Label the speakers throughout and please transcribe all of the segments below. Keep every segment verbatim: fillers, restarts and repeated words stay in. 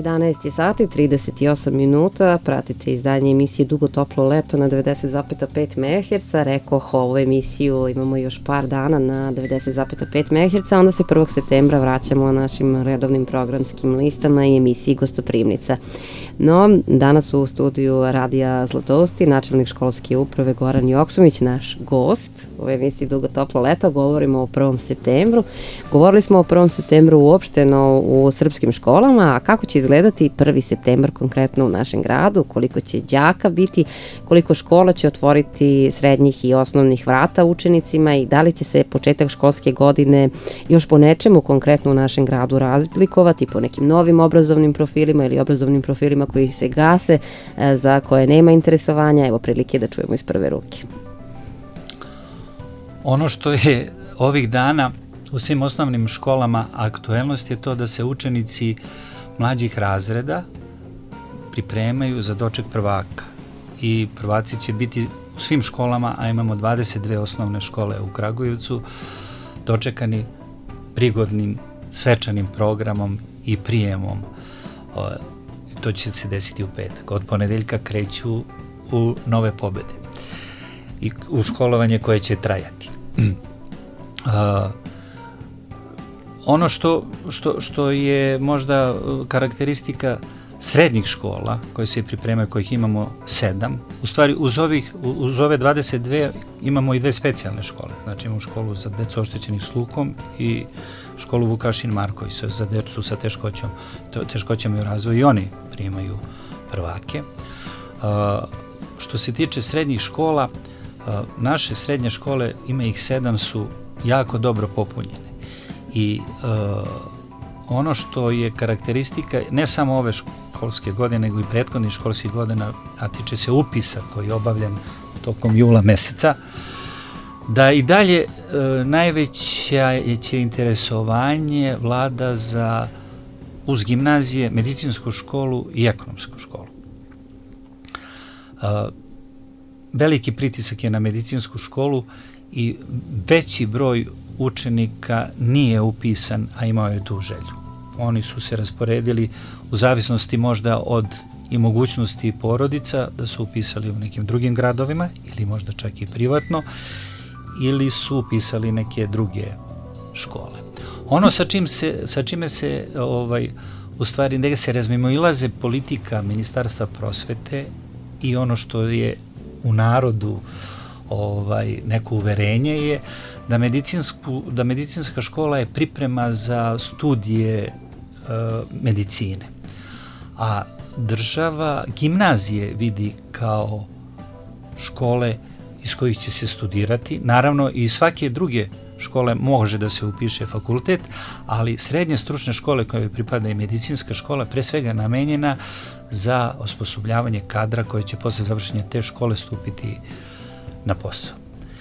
Speaker 1: jedanaest sati, trideset osam minuta, pratite izdanje emisije Dugo toplo leto na devedeset zarez pet megaherca. Rekoh, ovu emisiju imamo još par dana na devedeset zarez pet megaherca, onda se prvog septembra vraćamo našim redovnim programskim listama i emisiji Gostoprimnica. No, danas u studiju Radija Zlatousti, načelnik školske uprave Goran Joksović, naš gost u emisiji Dugo toplo leto. Govorimo o prvom septembru. Govorili smo o prvom septembru uopšteno u srpskim školama, a kako će izgledati prvi septembar konkretno u našem gradu, koliko će đaka biti, koliko škola će otvoriti srednjih i osnovnih vrata učenicima i da li će se početak školske godine još po nečemu konkretno u našem gradu razlikovati, po nekim novim obrazovnim profilima ili obrazovnim profilima koji se gase, za koje nema interesovanja. Evo prilike da čujemo iz prve ruke.
Speaker 2: Ono što je ovih dana u svim osnovnim školama aktuelnost je to da se učenici mlađih razreda pripremaju za doček prvaka. I prvaci će biti u svim školama, a imamo dvadeset dve osnovne škole u Kragujevcu, dočekani prigodnim svečanim programom i prijemom. To će se desiti u petak. Od ponedeljka kreću u nove pobede i u školovanje koje će trajati. Uh, ono što, što, što je možda karakteristika srednjih škola koje se pripremaju, kojih imamo sedam, u stvari uz, ovih, uz ove dvadeset dve imamo i dve specijalne škole. Znači imamo školu za decu oštećenih sluhom i školu Vukašin Marković za decu sa teškoćom, teškoćama u razvoju, i oni primaju prvake. Uh, što se tiče srednjih škola, uh, naše srednje škole, ima ih sedam, su jako dobro popunjene. I uh, ono što je karakteristika ne samo ove školske godine, nego i prethodnih školskih godina, a tiče se upisa koji je obavljen tokom jula meseca, da i dalje e, najveće će interesovanje vlada za uz gimnazije, medicinsku školu i ekonomsku školu. E, veliki pritisak je na medicinsku školu i veći broj učenika nije upisan, a imao je tu želju. Oni su se rasporedili u zavisnosti možda od i mogućnosti porodica da su upisali u nekim drugim gradovima ili možda čak i privatno, ili su upisali neke druge škole. Ono sa čim se, sa čime se ovaj, u stvari neka se razmimoilaze politika Ministarstva prosvete i ono što je u narodu ovaj, neko uverenje je da, medicinsku, da medicinska škola je priprema za studije e, medicine. A država gimnazije vidi kao škole iz kojih će se studirati. Naravno, i svake druge škole može da se upiše fakultet, ali srednje stručne škole koje pripada i medicinska škola pre svega namenjena za osposobljavanje kadra koje će posle završenja te škole stupiti na posao.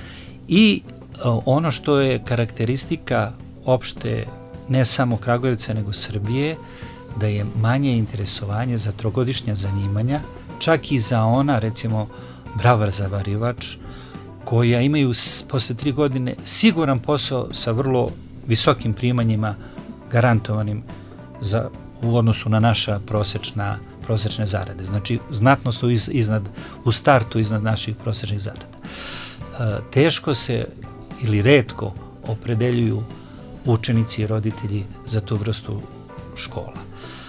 Speaker 2: I ono što je karakteristika opšte ne samo Kragujevca nego Srbije, da je manje interesovanje za trogodišnja zanimanja, čak i za ona, recimo, bravar zavarivač, koja imaju posle tri godine siguran posao sa vrlo visokim primanjima garantovanim za, u odnosu na naša prosečna, prosečne zarade. Znači, znatno su iz, iznad, u startu iznad naših prosečnih zarada. E, teško se ili retko opredeljuju učenici i roditelji za tu vrstu škola.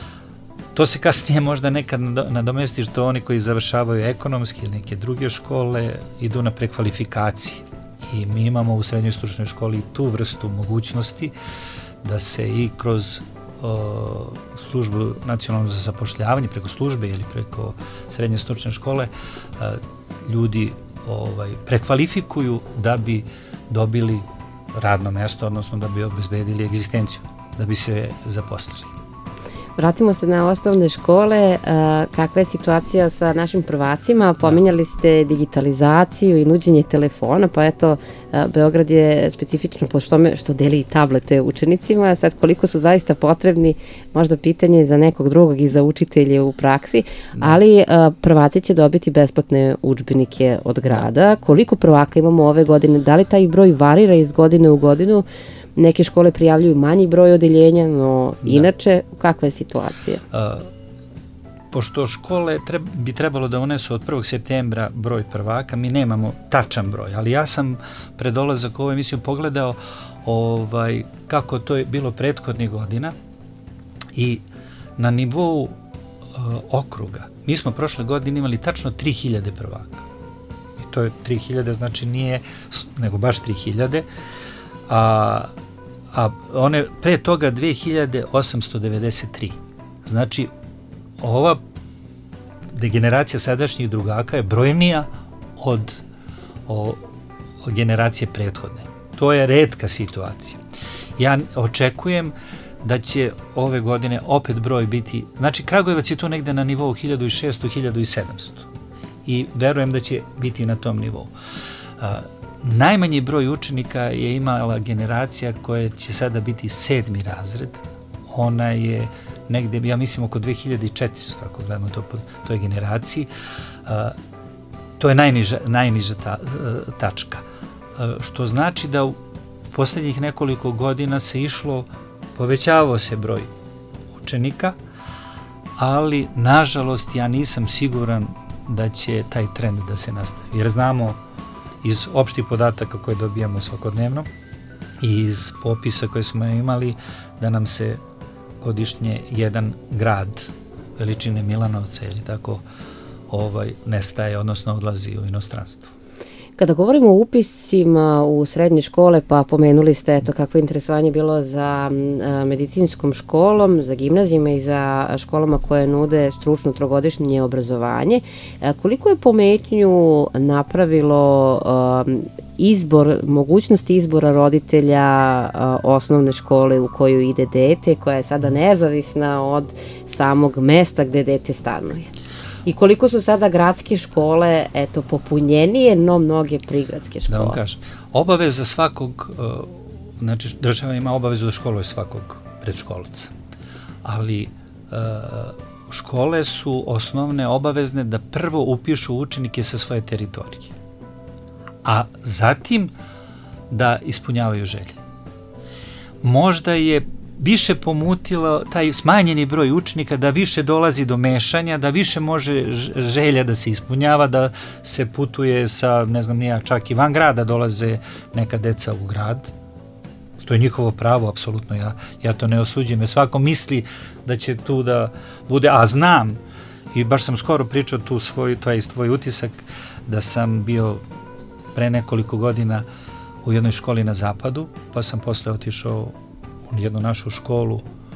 Speaker 2: To se kasnije možda nekad nadomesti što oni koji završavaju ekonomske ili neke druge škole idu na prekvalifikacije. I mi imamo u srednjoj stručnoj školi tu vrstu mogućnosti da se i kroz o, službu nacionalno za zapošljavanje, preko službe ili preko srednje stručne škole, a, ljudi ovaj, prekvalifikuju da bi dobili radno mesto, odnosno da bi obezbedili egzistenciju, da bi se zaposlili.
Speaker 1: Vratimo se na osnovne škole. Kakva je situacija sa našim prvacima? Pominjali ste digitalizaciju i nuđenje telefona, pa eto, Beograd je specifično po tome što deli tablete učenicima. Sad, koliko su zaista potrebni, možda pitanje za nekog drugog i za učitelje u praksi, ali prvaci će dobiti besplatne udžbenike od grada. Koliko prvaka imamo ove godine? Da li taj broj varira iz godine u godinu? Neke škole prijavljuju manji broj odeljenja, no inače, kakva je situacija?
Speaker 2: pošto škole treb, bi trebalo da unesu od prvog septembra broj prvaka, mi nemamo tačan broj, ali ja sam pred dolazak u ovu emisiju pogledao ovaj, kako to je bilo prethodnih godina i na nivou uh, okruga. Mi smo prošle godine imali tačno tri hiljade prvaka. I to je tri hiljade, znači nije, nego baš tri hiljade, a, a one pre toga dve hiljade osamsto devedeset tri. Znači, ova degeneracija sadašnjih drugaka je brojnija od, o, od generacije prethodne. To je retka situacija. Ja očekujem da će ove godine opet broj biti, znači Kragujevac je tu negde na nivou hiljadu šesto do hiljadu sedamsto i verujem da će biti na tom nivou. A, najmanji broj učenika je imala generacija koja će sada biti sedmi razred, ona je negde, ja mislim oko dve hiljade četiristo, ako gledamo to po toj generaciji, a, to je najniža, najniža ta, a, tačka, a, što znači da u posljednjih nekoliko godina se išlo, povećavao se broj učenika, ali nažalost ja nisam siguran da će taj trend da se nastavi, jer znamo iz opštih podataka koje dobijamo svakodnevno i iz popisa koje smo imali da nam se godišnje jedan grad veličine Milanovca ili tako ovaj, nestaje, odnosno odlazi u inostranstvo.
Speaker 1: Kada govorimo o upisima u srednje škole, pa pomenuli ste eto kakvo interesovanje bilo za a, medicinskom školom, za gimnazijama i za školama koje nude stručno trogodišnje obrazovanje. A, koliko je pometnju napravilo a, izbor, mogućnosti izbora roditelja a, osnovne škole u koju ide dete, koja je sada nezavisna od samog mesta gde dete stanuje? I koliko su sada gradske škole, eto, popunjenije, no mnoge prigradske škole?
Speaker 2: Da vam kažem, obaveza svakog, uh, znači država ima obavezu da školuje svakog predškolca, ali uh, škole su osnovne obavezne da prvo upišu učenike sa svoje teritorije, a zatim da ispunjavaju želje. Možda je više pomutilo taj smanjeni broj učenika, da više dolazi do mešanja, da više može želja da se ispunjava, da se putuje sa, ne znam nija, čak i van grada dolaze neka deca u grad, što je njihovo pravo, apsolutno, ja, ja to ne osuđujem, jer svako misli da će tu da bude, a znam, i baš sam skoro pričao tu svoj, taj tvoj utisak, da sam bio pre nekoliko godina u jednoj školi na zapadu, pa sam posle otišao u jednu našu školu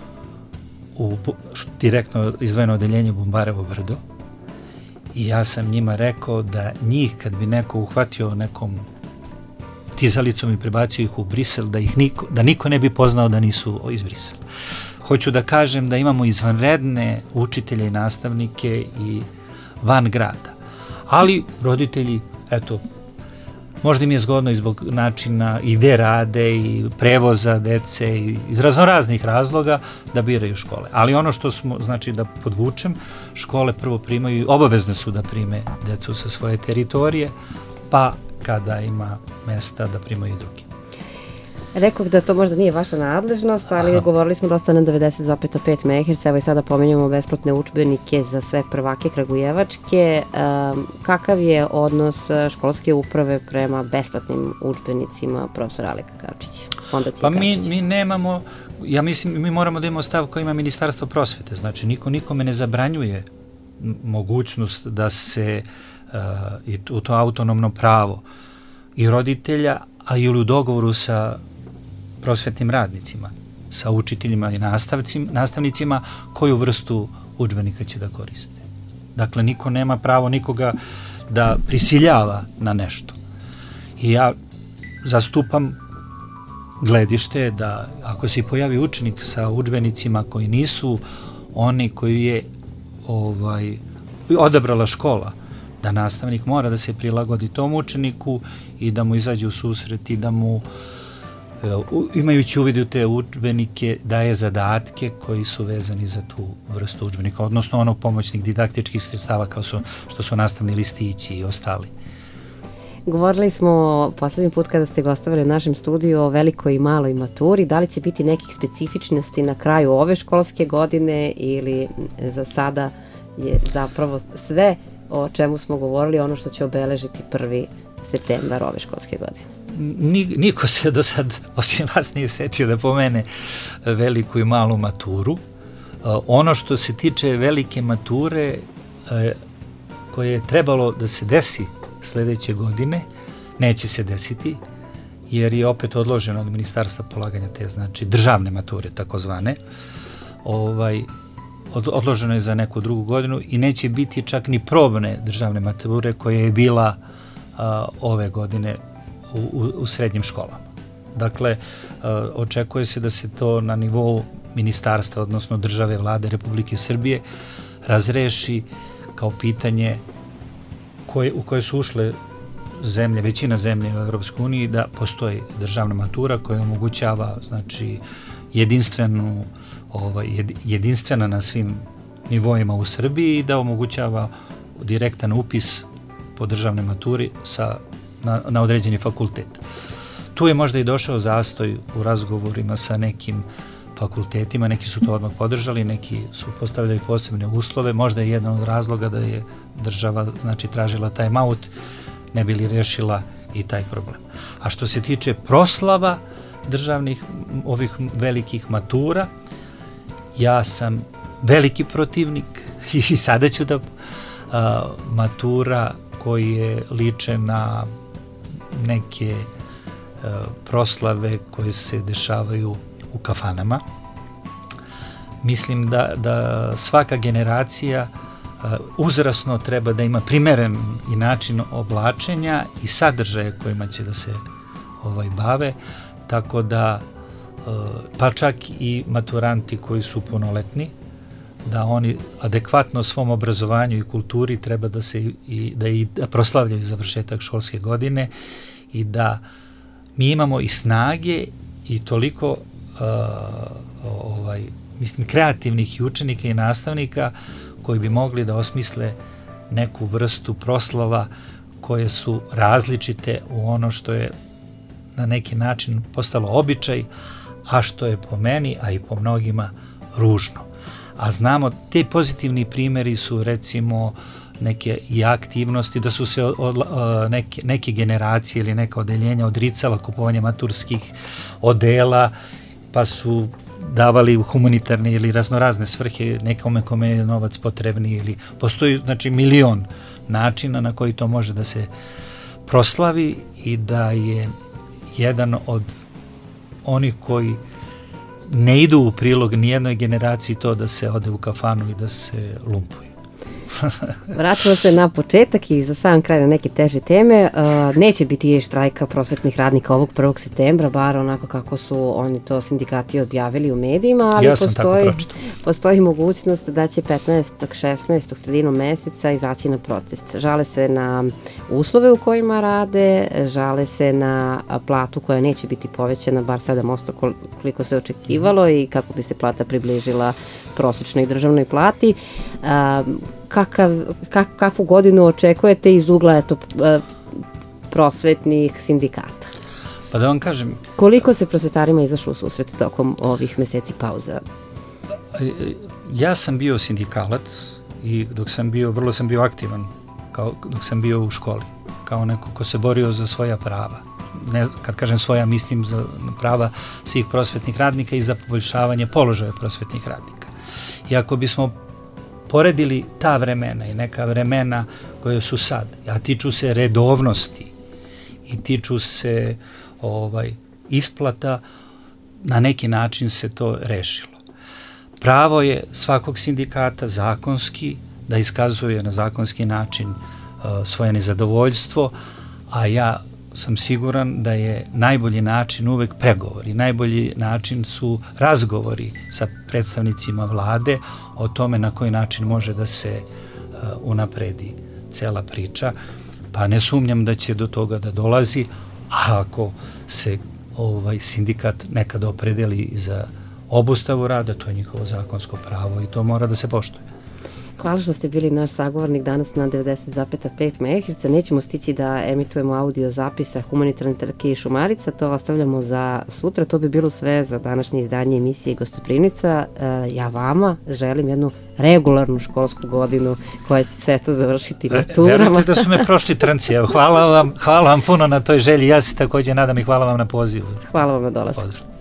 Speaker 2: u direktno izdvojeno odeljenje Bumbarevo brdo i ja sam njima rekao da njih kad bi neko uhvatio nekom tizalicom i prebacio ih u Brisel, da ih niko, da niko ne bi poznao da nisu iz Brisela. Hoću da kažem da imamo izvanredne učitelje i nastavnike i van grada, ali roditelji, eto, možda im je zgodno i zbog načina i gde rade i prevoza dece i iz raznoraznih razloga da biraju škole. Ali ono što smo, znači da podvučem, škole prvo primaju, obavezne su da prime decu sa svoje teritorije, pa kada ima mesta da primaju i drugi.
Speaker 1: Rekoh da to možda nije vaša nadležnost, ali Aha. govorili smo dosta na devedeset zarez pet megaherca, evo i sada pomenjamo besplatne udžbenike za sve prvake kragujevačke. Um, kakav je odnos školske uprave prema besplatnim udžbenicima, profesor Aleka Kavčić, Fondacije
Speaker 2: Pa
Speaker 1: Kavčić?
Speaker 2: mi, mi nemamo, ja mislim, mi moramo da imamo stav koji ima Ministarstvo prosvete, znači niko nikome ne zabranjuje mogućnost da se uh, i u to autonomno pravo i roditelja, a i u dogovoru sa prosvetnim radnicima, sa učiteljima i nastavnicima koju vrstu udžbenika će da koriste. Dakle, niko nema pravo nikoga da prisiljava na nešto. I ja zastupam gledište da ako se pojavi učenik sa udžbenicima koji nisu oni koji je ovaj, odabrala škola, da nastavnik mora da se prilagodi tom učeniku i da mu izađe u susret i da mu imajući uvid u te udžbenike daje zadatke koji su vezani za tu vrstu udžbenika, odnosno onog pomoćnih didaktičkih sredstava kao su, što su nastavni listići i ostali.
Speaker 1: Govorili smo poslednji put kada ste gostovali u našem studiju o velikoj i maloj maturi. Da li će biti nekih specifičnosti na kraju ove školske godine ili za sada je zapravo sve o čemu smo govorili, ono što će obeležiti prvi septembar ove školske godine.
Speaker 2: Niko se do sad, osim vas, nije setio da pomene veliku i malu maturu. Ono što se tiče velike mature koje je trebalo da se desi sledeće godine, neće se desiti, jer je opet odloženo od ministarstva polaganja te, znači državne mature, takozvane. Ovaj, odloženo je za neku drugu godinu i neće biti čak ni probne državne mature koja je bila a, ove godine u, u, u srednjim školama. Dakle, a, očekuje se da se to na nivou ministarstva, odnosno države, vlade Republike Srbije, razreši kao pitanje koje, u koje su ušle zemlje, većina zemlje u Evropskoj uniji, da postoji državna matura koja omogućava, znači, jedinstvenu, ovaj, jedinstvena na svim nivoima u Srbiji i da omogućava direktan upis po državnoj maturi sa, na, na određeni fakultet. Tu je možda i došao zastoj u razgovorima sa nekim fakultetima, neki su to odmah podržali, neki su postavljali posebne uslove, možda je jedan od razloga da je država, znači, tražila time out, ne bi li rešila i taj problem. A što se tiče proslava državnih ovih velikih matura, ja sam veliki protivnik i sada ću da a, matura koje liče na neke a, proslave koje se dešavaju u kafanama. Mislim da, da svaka generacija uzrasno treba da ima primeren i način oblačenja i sadržaje kojima će da se ovaj, bave, tako da pa čak i maturanti koji su punoletni, da oni adekvatno svom obrazovanju i kulturi treba da se i da i da proslavljaju završetak školske godine i da mi imamo i snage i toliko uh, ovaj, mislim, kreativnih i učenika i nastavnika koji bi mogli da osmisle neku vrstu proslava koje su različite u ono što je na neki način postalo običaj, a što je po meni, a i po mnogima, ružno. A znamo, te pozitivni primjeri su recimo neke i aktivnosti, da su se od, neke, neke generacije ili neka odeljenja odricala kupovanja maturskih odela, pa su davali u humanitarne ili raznorazne svrhe nekome kome je novac potrebni, ili postoji, znači, milion načina na koji to može da se proslavi i da je jedan od onih koji ne idu u prilog nijednoj generaciji to da se ode u kafanu i da se lumpuje.
Speaker 1: Vratimo se na početak i za sam kraj na neke teže teme. Uh, neće biti štrajka prosvetnih radnika ovog prvog septembra, bar onako kako su oni to sindikati objavili u medijima, ali
Speaker 2: ja
Speaker 1: postoji, postoji mogućnost da će petnaestog šesnaestog sredinom meseca izaći na protest. Žale se na uslove u kojima rade, žale se na platu koja neće biti povećana bar sedam posto koliko se očekivalo i kako bi se plata približila prosječnoj državnoj plati. Um, Kakav, kak, kakvu godinu očekujete iz ugla eto, prosvetnih sindikata?
Speaker 2: Pa da vam kažem...
Speaker 1: Koliko se prosvetarima izašlo u susret tokom ovih meseci pauza?
Speaker 2: Ja sam bio sindikalac i dok sam bio, vrlo sam bio aktivan kao, dok sam bio u školi, kao neko ko se borio za svoja prava. Ne, kad kažem svoja, mislim za prava svih prosvetnih radnika i za poboljšavanje položaja prosvetnih radnika. I ako bismo poredili ta vremena i neka vremena koje su sad, a tiču se redovnosti i tiču se ovaj, isplata, na neki način se to rešilo. Pravo je svakog sindikata zakonski da iskazuje na zakonski način uh, svoje nezadovoljstvo, a ja sam siguran da je najbolji način uvek pregovori. Najbolji način su razgovori sa predstavnicima vlade o tome na koji način može da se uh, unapredi cela priča, pa ne sumnjam da će do toga da dolazi, a ako se ovaj sindikat nekad opredeli za obustavu rada, to je njihovo zakonsko pravo i to mora da se poštuje.
Speaker 1: Hvala što ste bili naš sagovornik danas na devedeset zarez pet megaherca. Nećemo stići da emitujemo audio zapisa humanitarne trke i šumarica, to ostavljamo za sutra. To bi bilo sve za današnje izdanje emisije Gostoprimnica. Ja vama želim jednu regularnu školsku godinu koja će se to završiti maturama.
Speaker 2: Verujte da su me prošli trnci. Hvala vam, hvala vam puno na toj želji. Ja se takođe nadam i hvala vam na pozivu.
Speaker 1: Hvala vam na dolazku.
Speaker 2: Pozdrav.